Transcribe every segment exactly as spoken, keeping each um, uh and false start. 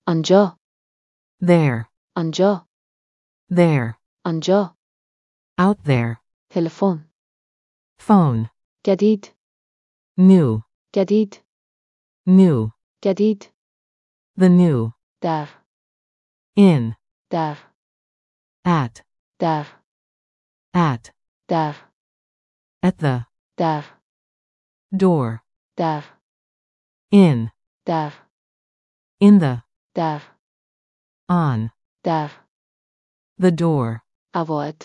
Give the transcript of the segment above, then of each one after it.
آنجا. There. آنجا. There. آنجا. Out there. تلفن. Phone. جدید. New. جدید. New. جدید. The new. در. In. در. At. در. At. در. At the. در. Door. در. In. در. In the. در. On. در. The door. قواعد.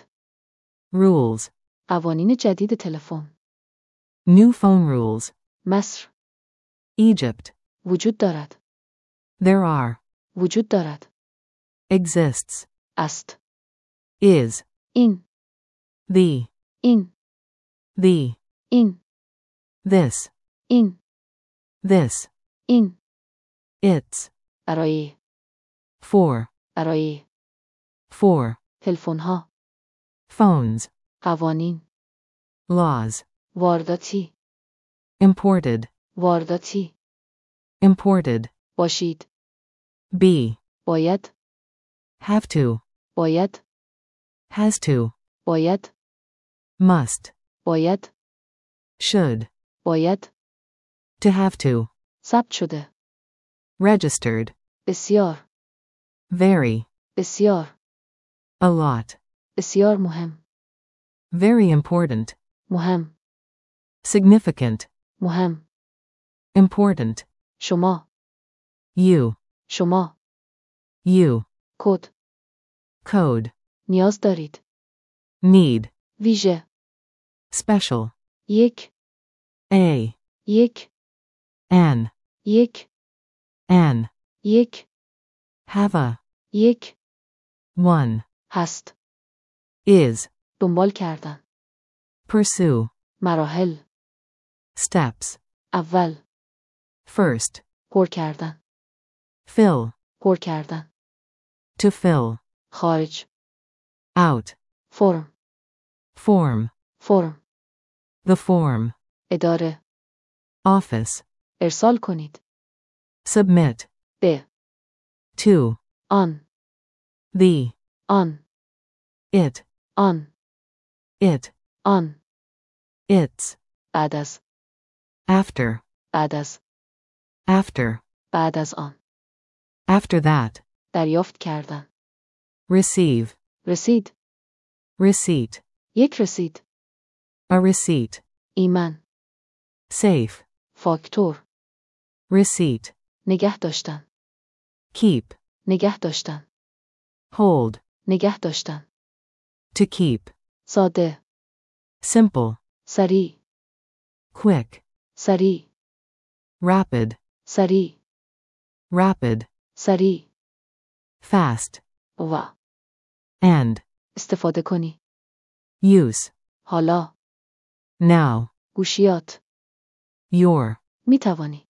Rules. قوانین جدید تلفن. New phone rules. مصر. Egypt. وجود دارد. There are. وجود دارد. Exists. است. Is. این. The. این. The. این. This. این. This. این. It's. برای. For. برای. For. تلفن ها. Phones. قوانین. Laws. وارداتی. Imported. وارداتی. Imported. باشید. Be. باید. Have to. باید. Has to. باید. Must. باید. Should. باید. To have to. ثبت شده. Registered. بسیار. Very. بسیار. A lot. بسیار مهم. Very important. مهم. Significant. مهم. Important. شما. You. شما. You. کد. Code. نیاز دارید. Need. ویژه. Special. یک. A. یک. An. یک. An. یک. Have a. یک. One. هست. Is. دنبال کردن. Pursue. مراحل. Steps. اول. First. پر کردن. Fill. پر کردن. To fill. خارج. Out. فرم. Form. فرم. The form. اداره. Office. ارسال کنید. Submit. به. To. آن. The. آن. It. آن. It. آن. It's. بعد از. After. بعد از. After. بعد از آن. After that. دریافت کردن. Receive. رسید. Receipt. یک رسید. A receipt. ایمن. Safe. فاکتور. Receipt. نگه داشتن. Keep. نگه داشتن. Hold. نگه داشتن. To keep. ساده. Simple. سریع. Quick. سریع. Rapid. سریع. Rapid. سریع. Fast. و. And. استفاده کنی. Use. حالا. Now. گوشیات. Your. می توانی.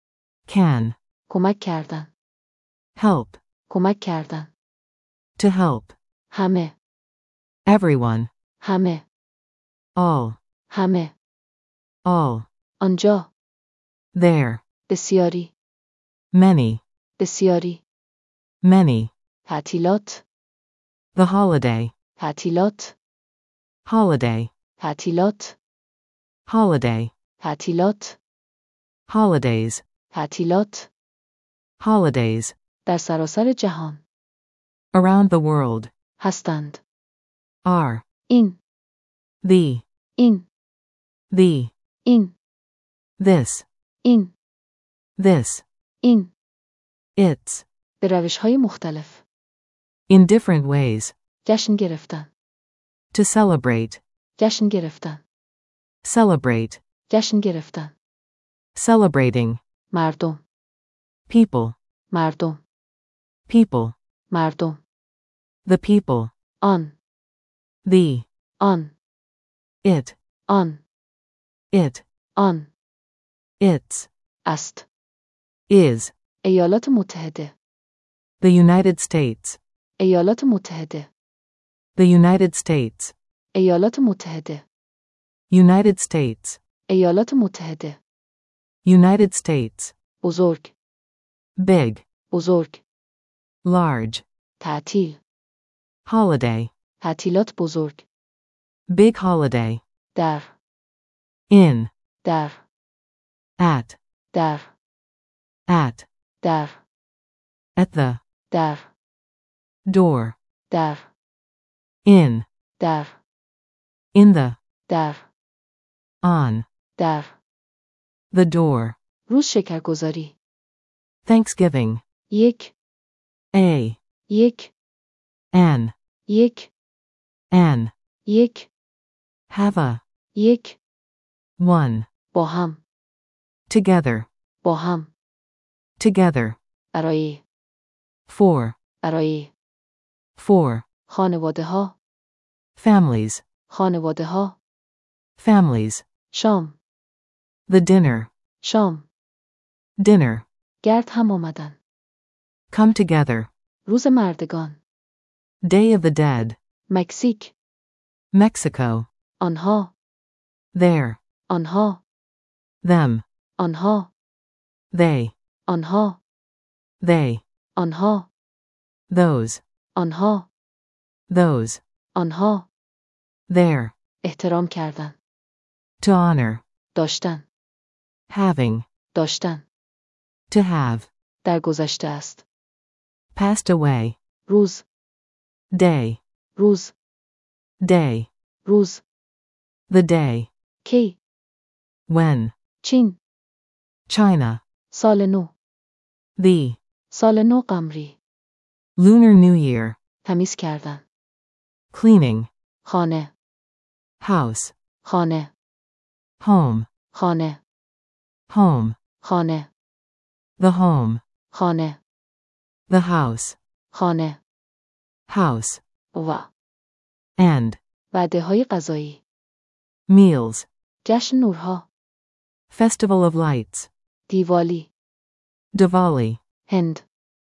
Can. کمک کردن. Help. کمک کردن. To help. همه. Everyone. همه. All. همه. All. آنجا. There. بسیاری. Many. بسیاری. Many. تعطیلات. The holiday. تعطیلات. Holiday. تعطیلات. Holiday. تعطیلات. Holidays. تعطیلات. Holidays. در سراسر جهان. Around the world. هستند. Are. این. The. این. The. این. This. این. This. این. It's. به روش‌های مختلف. In different ways. جشن گرفتن. To celebrate. جشن گرفتن. Celebrate. جشن گرفتن. Celebrating. مردم. People. مردم. People. مردم. The people. آن. The. آن. It. آن. It. آن. It's. است. Is. ایالات متحده. The United States. ایالات متحده. The United States. ایالات متحده. United States. ایالات متحده. United States. بزرگ. Big. بزرگ. large, تعطیل. holiday, تعطیلات بزرگ. big holiday, در. in, در. at, در. at, در. at the, در. door, در. in, در. in the, در. on, در. the door, روز شکرگزاری. Thanksgiving, یک. a, یک. an, یک. an, یک. have a, یک. one, با هم. together, با هم. together, برای. for, برای. for, خانواده ها. families, خانواده ها. families, شام. the dinner, شام. dinner, گرد هم آمدن. come together, روز مردگان. Day of the Dead, مکزیک. Mexico, آنها. there, آنها. them, آنها. they, آنها. they, آنها. those, آنها. those, آنها. there, احترام کردن. to honor, داشتن. having, داشتن. to have, در گذشته است. passed away, روز. day, روز. day, روز. the day, کی. when, چین. China, سال نو. the, سال نو قمری. Lunar New Year, تمیز کردن. cleaning, خانه. house, خانه. home, خانه. home, خانه. the home, خانه. the house, خانه. house, و. and, وعده های غذایی. meals, جشن نورها. festival of lights, دیوالی. Diwali, هند.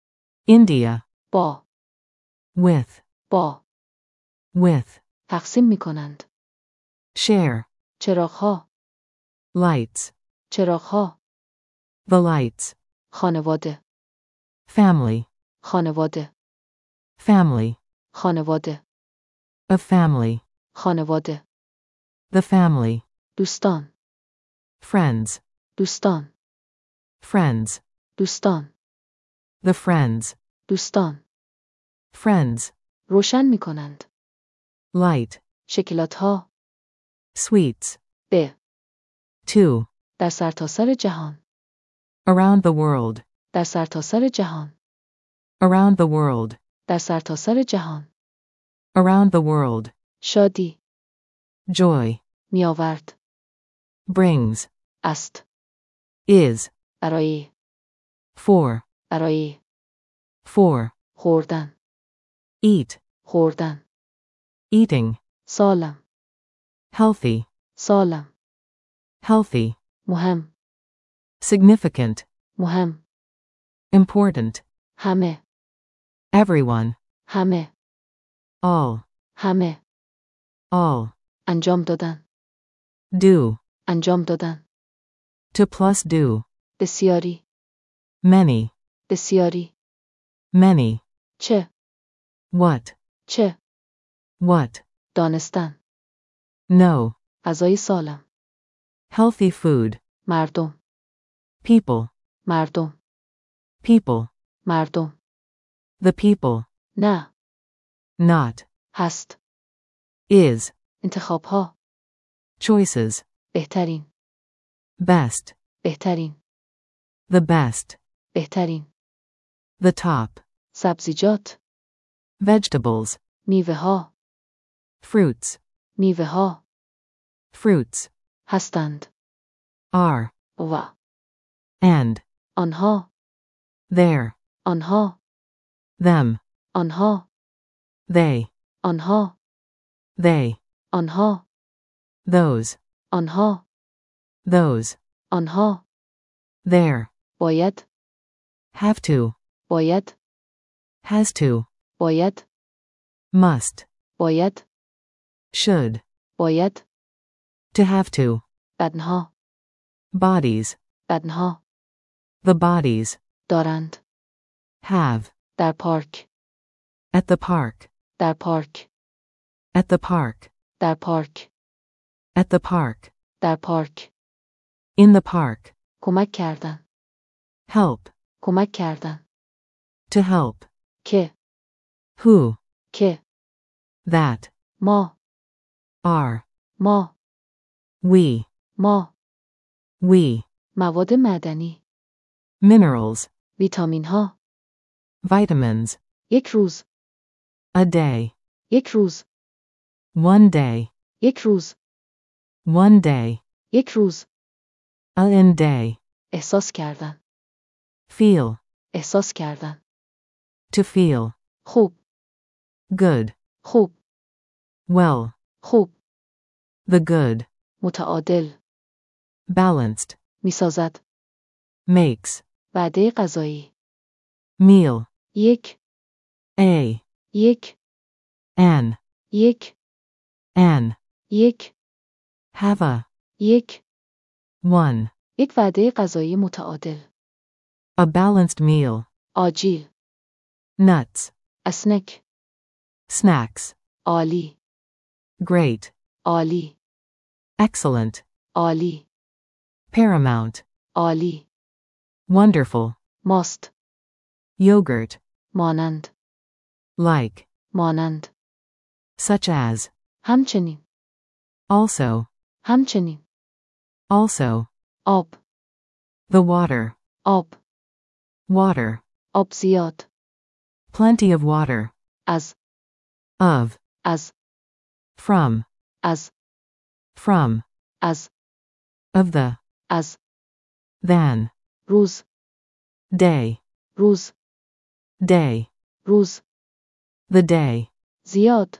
India, با. with, با. with, تقسیم می کنند. share, چراغها. lights, چراغها. the lights, خانواده. family, خانواده. family, خانواده. of family, خانواده. the family, دوستان. friends, دوستان. friends, دوستان. the friends, دوستان. friends, روشن می کنند. light, شکلات ها. sweets, به. two, در سرتاسر جهان. around the world, در سرتاسر جهان. around the world, در سرتاسر جهان. around the world, شادی. joy, می آورد. brings, است. is, برای. for, برای. for, خوردن. eat, خوردن. eating, سالم. healthy, سالم. healthy, مهم. significant, مهم. important, همه. everyone, همه. all, همه. all, انجام دادن. do, انجام دادن. to plus do, بسیاری. many, بسیاری. many, چه. what, چه. what, دانستن. no, غذای سالم. healthy food, مردم. people, مردم. people, مردم. the people, نه. not, هست. is, انتخاب ها. choices, بهترین. best, بهترین. the best, بهترین. the top, سبزیجات. vegetables, میوه ها. fruits, میوه ها. fruits, هستند. are, و. and, آنها. there, آنها. them, آنها. they, آنها. they, آنها. those, آنها. those, آنها. there, باید. have to, باید. has to, باید. must, باید. should, باید. to have to, بدنها. bodies, بدنها. the bodies, دارند. have, در پارک. At the park. در پارک. At the park. در پارک. At the park. در پارک. In the park. کمک کردن. Help. کمک کردن. To help. که. Who. که. That. ما. Are. ما. We. ما. We. مواد معدنی. Minerals. ویتامین ها. Vitamins. یک روز. A day. یک روز. One day. یک روز. One day. یک روز. A in day. احساس کردن. Feel. احساس کردن. To feel. خوب. Good. خوب. Well. خوب. The good. متعادل. Balanced. میسازد. Makes. وعده غذایی. Meal. یک. A. یک. An. یک. An. یک. Have a. یک. One. یک وعده غذایی متعادل. A balanced meal. آجیل. Nuts. اسنک. Snacks. عالی. Great. عالی. Excellent. عالی. Paramount. عالی. Wonderful. ماست. Yogurt. مانند. Like. مانند. Such as. همچنین. Also. همچنین. Also. آب. The water. آب. Water. آب زیاد. Plenty of water. از. Of. از. From. از. From. از. Of the. از. Than. روز. Day. روز. Day. روز. The day. زیاد.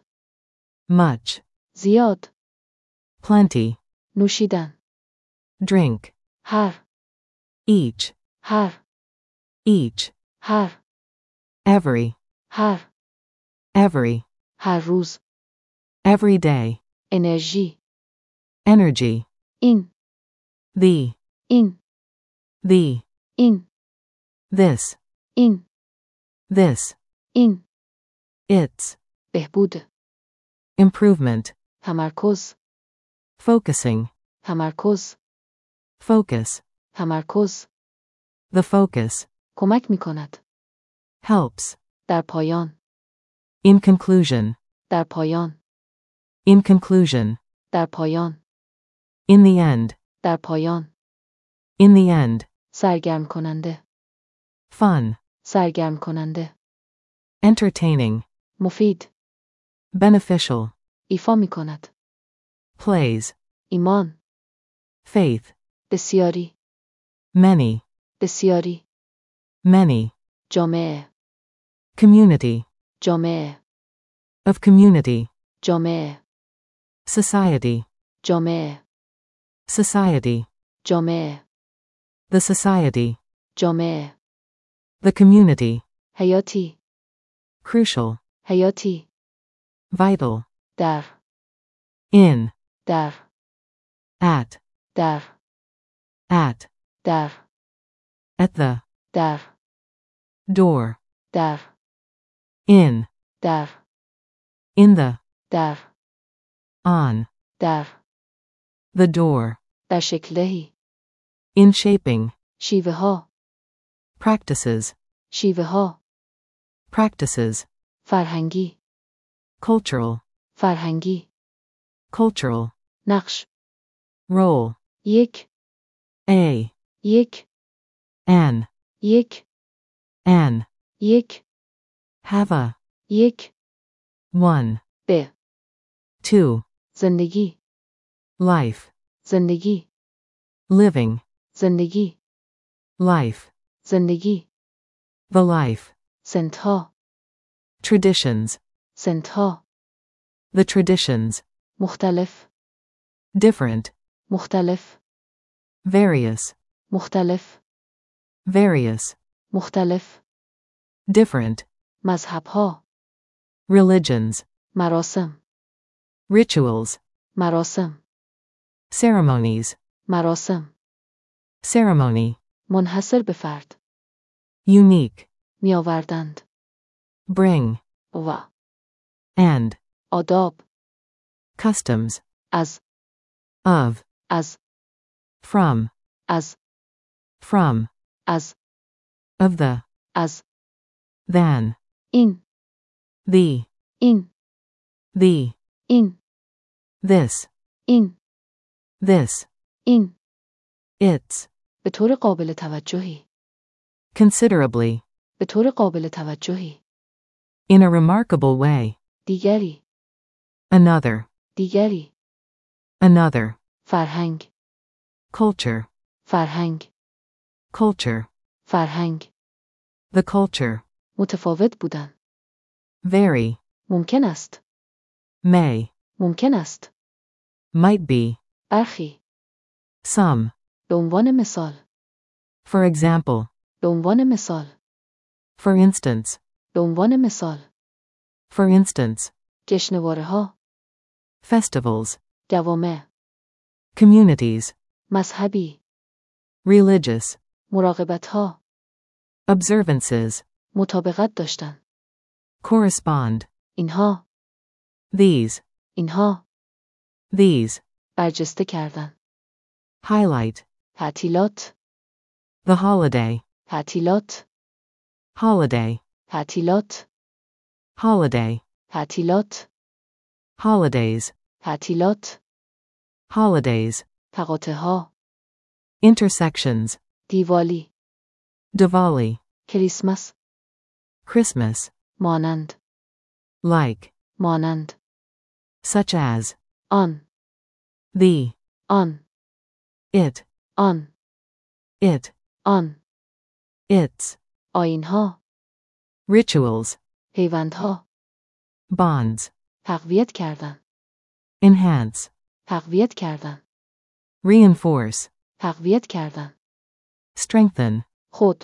Much. زیاد. Plenty. نوشیدن. Drink. هر. Each. هر. Each. هر. Every. هر. Every. هر روز. Every day. انرژی. Energy. این. The. این. The. این. This. این. This. این. Its. بهبود. Improvement. تمرکز. Focusing. تمرکز. Focus. تمرکز. The focus. کمک می کند. Helps. در پایان. In conclusion. در پایان. In conclusion. در پایان. In the end. در پایان. In the end. سرگرم کننده. Fun. سرگرم کننده. Entertaining. مفید. Beneficial. ایفا می کند. Plays. ایمان. Faith. بسیاری. Many. بسیاری. Many. جامعه. Community. جامعه. Of community. جامعه. Society. جامعه. Society. جامعه. The society. جامعه. The community. حیاتی. Crucial. حیاتی. Vital. در. In. در. At. در. At. در. At the. در. Door. در. In. در. In the. در. On. در. The door. در شکلهی. In shaping. شیوه ها. Practices. شیوه ها. Practices. فرهنگی. Cultural. فرهنگی. Cultural. نقش. Role. یک. A. یک. An. یک. An. یک. Have a. یک. One. به. Two. زندگی. Life. زندگی. Living. زندگی. Life. زندگی. The life. سنتها. Traditions. سنتها. The traditions. مختلف. Different. مختلف. Various. مختلف. Various. مختلف. Different. مذهبها. Religions. مراسم. Rituals. مراسم. Ceremonies. مراسم. Ceremony. منحصر به فرد. Unique. می آوردند. bring, و and, آداب customs, از of, از from, از from, از of the, از than, این the, این the, این this, این this, این its, به طور قابل توجهی considerably, به طور قابل توجهی in a remarkable way, دیگری another, دیگری another, فرهنگ culture, فرهنگ culture, فرهنگ the culture, متفاوت بودن vary, ممکن است may, ممکن است might be, برخی some, به عنوان مثال for example, به عنوان مثال for instance, به عنوان مثال for instance, جشنواره ها festivals, جوامع communities, مذهبی religious, مراقبت ها observances, مطابقت داشتن correspond, اینها these, اینها these, برجسته کردن highlight, تعطیلات the holiday, تعطیلات holiday, تعطیلات holiday, تعطیلات holidays, تعطیلات holidays, تقاطع ها intersections, دیوالی Diwali, کریسمس Christmas, مانند like, مانند such as, آن the, آن it, آن it, آن its, آیینها rituals, پیوندها bonds, تقویت کردن enhance, تقویت کردن reinforce, تقویت کردن strengthen, خود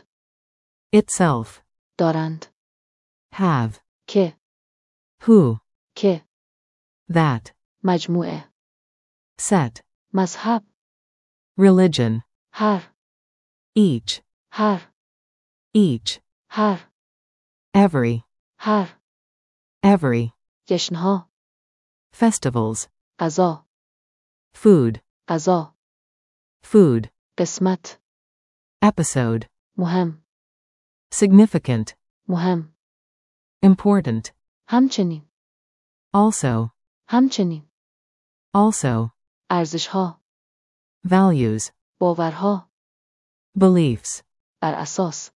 itself, دارند have, که who, که that, مجموعه set, مذهب religion, هر each, هر each, هر every, هر every, جشنها festivals, غذا food, غذا food, قسمت episode, مهم significant, مهم important, همچنین also, همچنین also, ارزشها values, باورها beliefs, بر اساس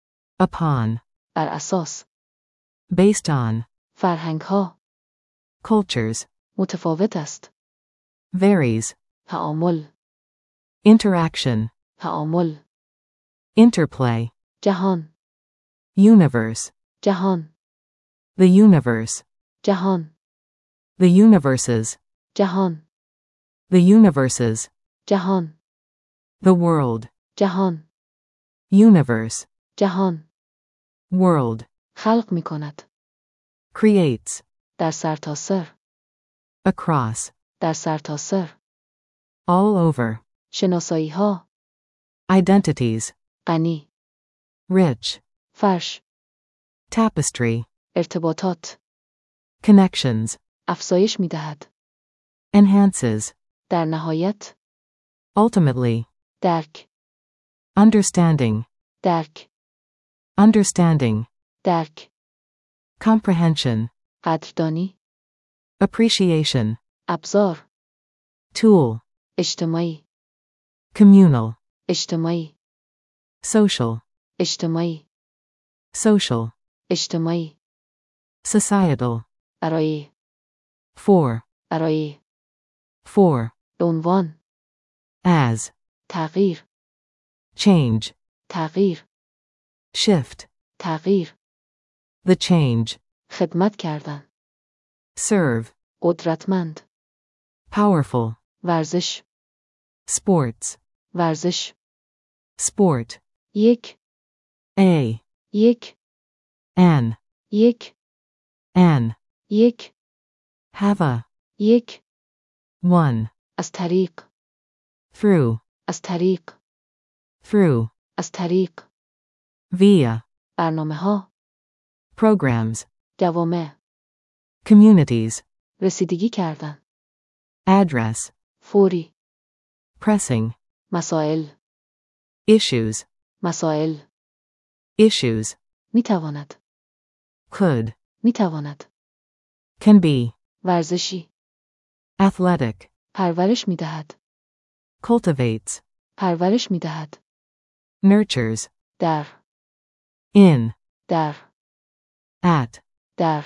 upon, بر اساس based on, فرهنگها cultures, متفاوت است varies, تعامل interaction, تعامل interplay, جهان universe, جهان the universe, جهان the universes, جهان the universes, جهان the world, جهان universe, جهان world, خلق می کند creates, در سرتاسر across, در سرتاسر all over, شناسایی ها identities, غنی rich, فرش tapestry, ارتباطات connections, افزایش می دهد enhances, در نهایت ultimately, درک understanding, درک understanding, درک comprehension, قدردانی appreciation, ابزار tool, اجتماعی communal, اجتماعی social, اجتماعی social, اجتماعی societal, برای for, برای for, به عنوان as, تغییر change, تغییر shift, تغییر the change, خدمت کردن serve, قدرتمند powerful, ورزش sports, ورزش sport, یک a, یک an, یک an, یک have a, یک one, از طریق through, از طریق through, از طریق via, برنامه ها programs, جوامع. communities, رسیدگی کردن. address, فوری. pressing, مسائل. issues, مسائل. issues, می تواند. could, می تواند. can be, ورزشی. athletic, پرورش می دهد. cultivates, پرورش می دهد. nurtures, در. in, در. at, در.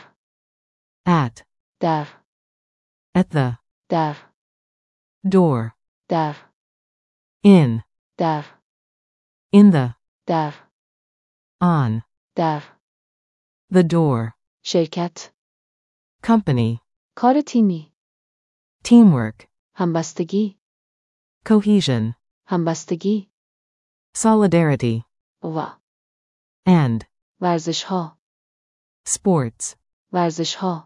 at, در. at the, در. door, در. in, در. in the, در. on, در. the door, شرکت. company, کار تیمی. teamwork, همبستگی. cohesion, همبستگی. solidarity, و. and, ورزش ها. sports, ورزش ها.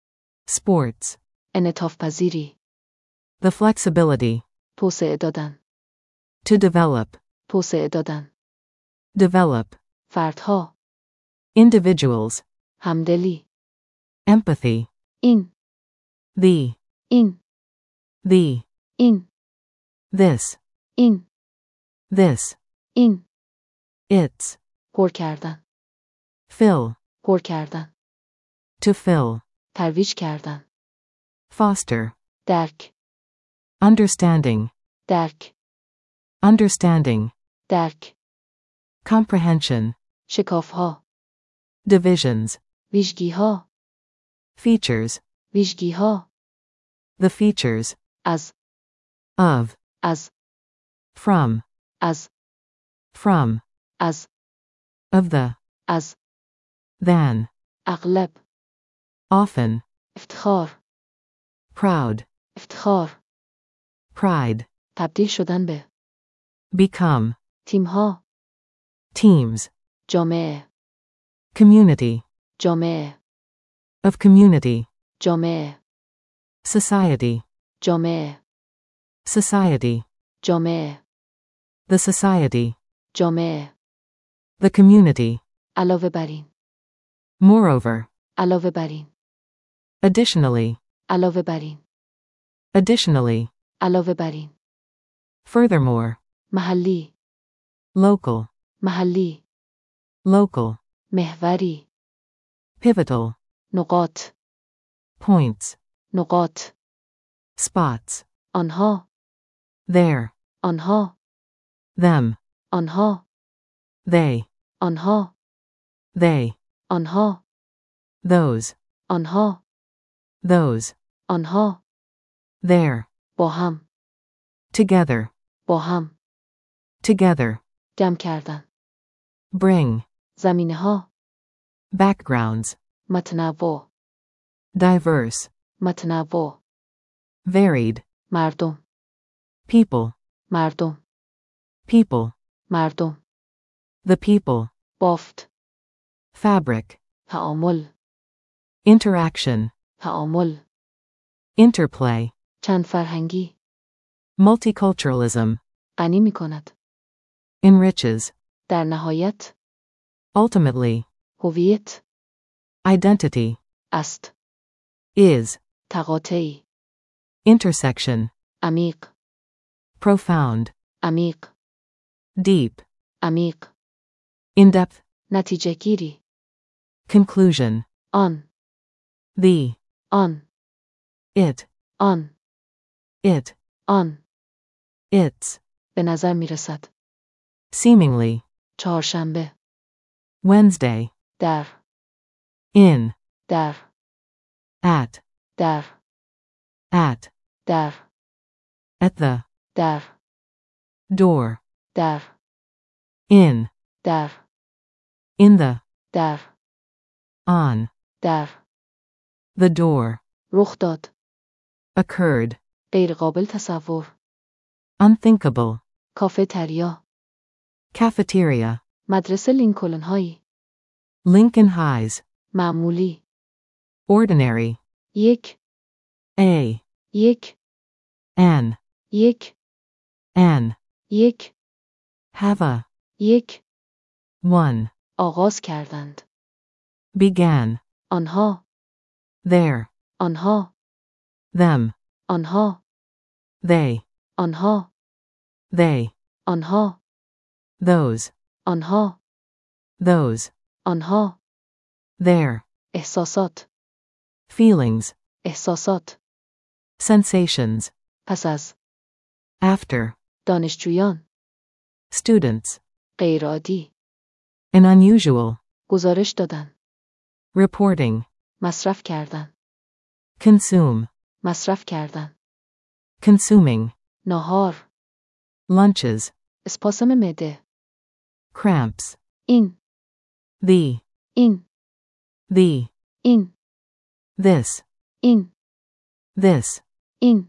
sports, انعطاف پذیری. the flexibility, توسعه دادن. to develop, توسعه دادن. develop, فردها. individuals, همدلی. empathy, این. the, این. the, این. this, این. this, این. its, پر کردن. fill, پر کردن. to fill, ترویج کردن. foster, درک. understanding, درک. understanding, درک. comprehension, شکاف ها. divisions, ویژگی ها. features, ویژگی ها. the features, از. of, از. from, از. from, از. of the, از. than, اغلب. often, افتخار. proud, افتخار. pride, تبدیل شدن به. become, تیم ها. teams, جامعه. community, جامعه. of community, جامعه. society, جامعه. society, جامعه. the society, جامعه. the community, علاوه بر این. moreover, علاوه بر این. additionally, علاوه بر این. additionally, علاوه بر این. furthermore, محلی. local, محلی. local, محوری. pivotal, نقاط. points, نقاط. spots, آنها. there, آنها. them, آنها. they, آنها. they, آنها. those, آنها. those, آنها. there, با هم. together, با هم. together, جمع کردن. bring, زمینه ها. backgrounds, متنوع. diverse, متنوع. varied, مردم. people, مردم. people, مردم. the people, بافت. fabric, تعامل. interaction, تعامل. interplay, چند فرهنگی. multiculturalism, غنی می کند. enriches, در نهایت. ultimately, هویت. identity, است. is, تقاطعی. intersection, عمیق. profound, عمیق. deep, عمیق. in-depth, نتیجه گیری. conclusion, آن. the, آن. it, آن. it, آن. its, به نظر می رسد. seemingly, چهارشنبه. Wednesday, در. in, در. at, در. at, در. at the, در. door, در. in, در. in the, در. on, در. the door, رخ داد. occurred, غیر قابل تصور. unthinkable, کافه تریا. cafeteria, مدرسه لینکلن هایی. Lincoln Highs, معمولی. ordinary, یک. a, یک. an, یک. an, یک. have a, یک. one, آغاز کردند. began, آنها their, آنها them, آنها they, آنها they, آنها those, آنها those, آنها their, احساسات feelings, احساسات sensations, پس از after, دانشجویان students, غیرعادی an unusual, گزارش دادن reporting, مصرف کردن consume, مصرف کردن consuming, ناهار lunches, اسپاسم معده cramps, این the, این the, این this, این this, این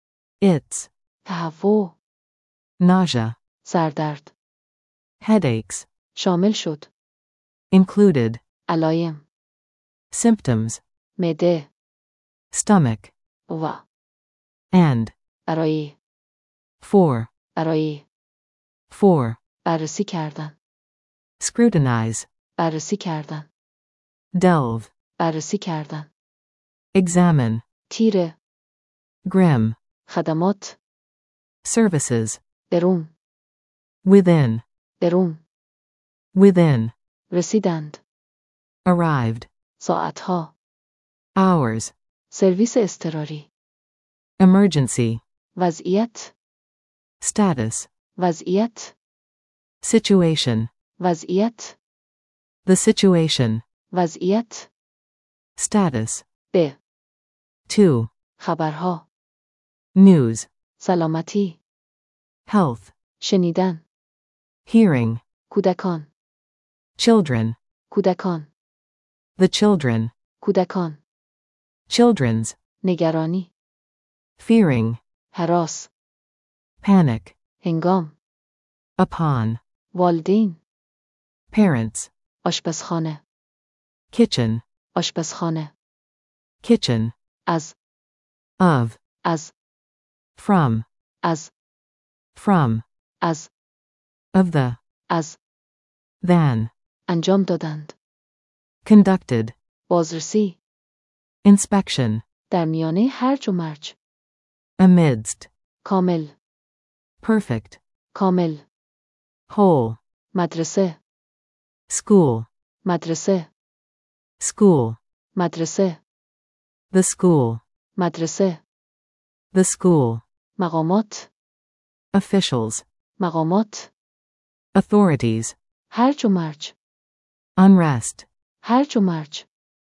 its, تهوع nausea, سردرد headaches, شامل شد included, علایم symptoms, معده stomach, و and, برای for, برای for, بررسی کردن scrutinize, بررسی کردن delve, بررسی کردن examine, تیره grim, خدمات services, درون within, درون within, رسیدند arrived, ساعتها hours, سرویس اضطراری emergency, وضعیت status, وضعیت situation, وضعیت the situation, وضعیت status, به to, خبرها news, سلامتی health, شنیدن hearing, کودکان children, کودکان the children, کودکان children's, نگرانی fearing, هراس panic, هنگام upon, والدین parents, آشپزخانه kitchen, آشپزخانه kitchen, از of, از from, از from, از of the, از than, انجام دادند conducted, بازرسی inspection, در میانه هرج و مرج amidst, کامل perfect, کامل whole, مدرسه school, مدرسه school, مدرسه the school, مدرسه the school, مقامات officials, مقامات authorities, هرج و مرج unrest, هرج و مرج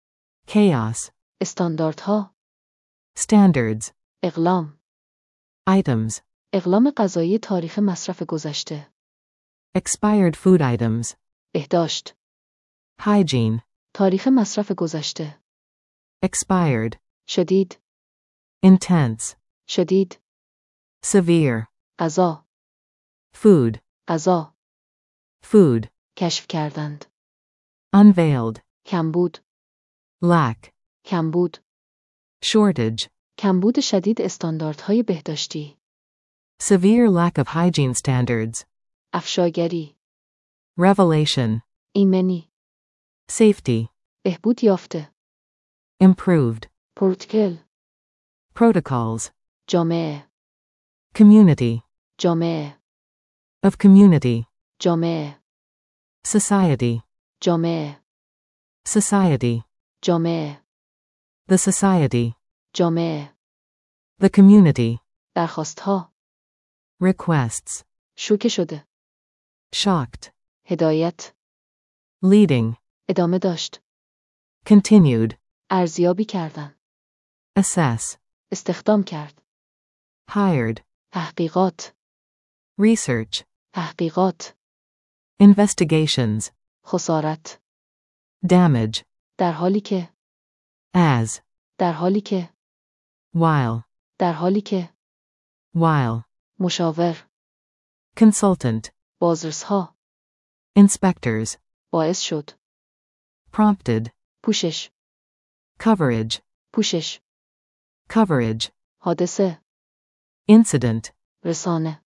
chaos, استانداردها standards, اقلام items, اقلام غذایی تاریخ مصرف گذشته expired food items, بهداشت hygiene, تاریخ مصرف گذشته expired, شدید intense, شدید severe, غذا food, غذا food, کشف کردند unveiled, کمبود lack, کمبود shortage, کمبود شدید استانداردهای بهداشتی severe lack of hygiene standards, افشاگری revelation, ایمنی safety, بهبود یافته improved, پروتکل protocols, جامعه community, جامعه of community, جامعه society, جامعه society, جامعه the society, جامعه the community, درخواستها requests, شوکه شده shocked, هدایت leading, ادامه داشت continued, ارزیابی کردن assess, استخدام کرد hired, تحقیقات research, تحقیقات investigations, خسارت damage, در حالی که as, در حالی که while, در حالی که while, مشاور consultant, بازرسها inspectors, باعث شد prompted, پوشش coverage, پوشش coverage, حادثه incident, رسانه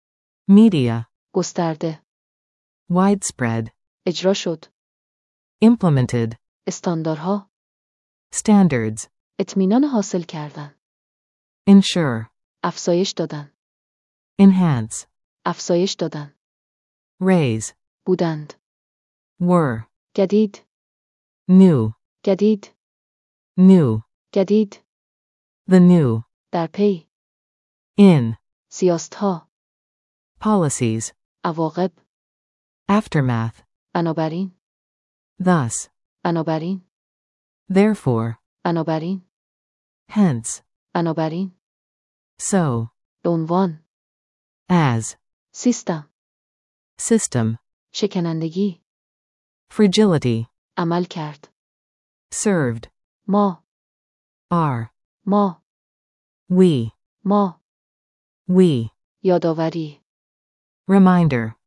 media, گسترده widespread, اجرا شد implemented, استاندارها. standards, اطمینان حاصل کردن. ensure, افزایش دادن. enhance, افزایش دادن. raise, بودند. were, جدید. new, جدید. new, جدید. the new, در پی. in, سیاستها. policies, عواقب. aftermath, بنابراین. thus, بنابراین. therefore, بنابراین. hence, بنابراین. so, به عنوان. as, سیستم. system, شکنندگی. fragility, عمل کرد. served, ما. are, ما. we, ما. we, یادآوری. reminder,